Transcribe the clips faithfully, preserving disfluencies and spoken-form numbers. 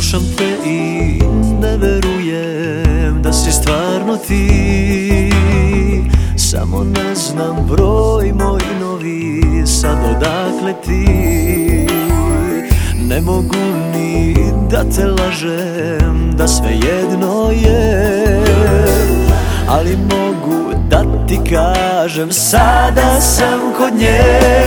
Slušam te i ne verujem da si stvarno ti. Samo ne znam broj moj novi, sad odakle ti. Ne mogu ni da te lažem, da sve jedno je, ali mogu da ti kažem, sada sam kod nje.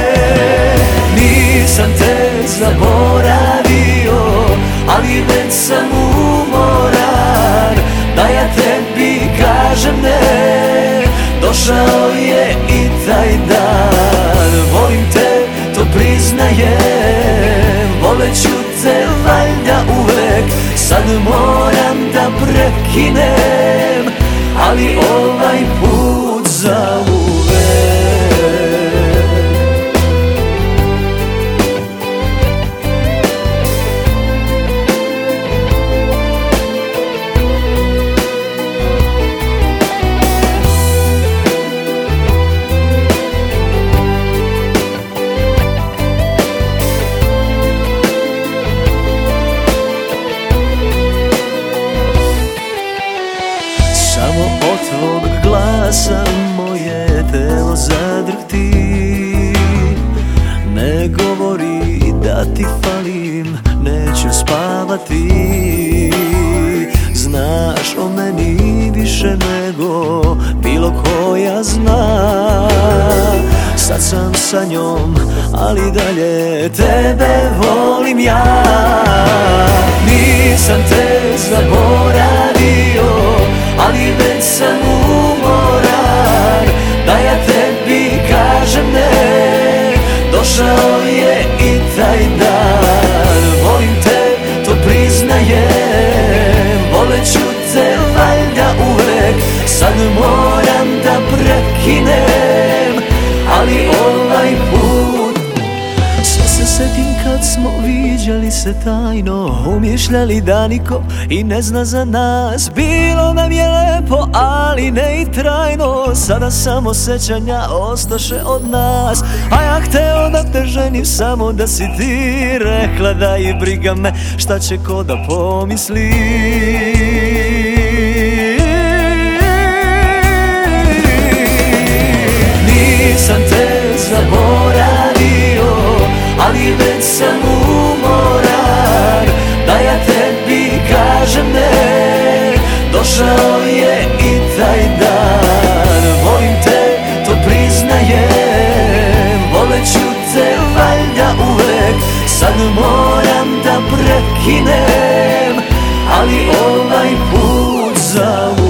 Nisam te zaboravio, ali već sam umoran da ja tebi kažem ne. Došao je i taj dan, volim te, to priznajem. Voleću te valjda uvek, sad moram da prekinem, ali ovaj put zauvek. Samo od tvog glasa moje telo zadrhti. Ne govori da ti falim, neću spavati. Znaš o meni više nego bilo koja zna. Sad sam sa njom, ali dalje tebe volim ja. Nisam te zaboravio, ali već sam umoran da ja tebi kažem ne. Došao je i taj dan, volim te, to priznajem. Voleću te valjda uvek, sad moram da prekinem, ali ovaj put. Sve se setim kad smo viđali se tajno, umišljali da niko i ne zna za nas. Bilo nam je lepo, ali ne i trajno. Sada samo sećanja ostaše od nas. A ja hteo da te ženim, samo da si ti rekla da i briga me šta će ko da pomisli. Nisam te zaboravio, ali već sam umoran da ja tebi kažem ne. Došao je i taj dan, volim te, to priznajem. Voleću te valjda uvek, sad moram da prekinem, ali ovaj put zauvek.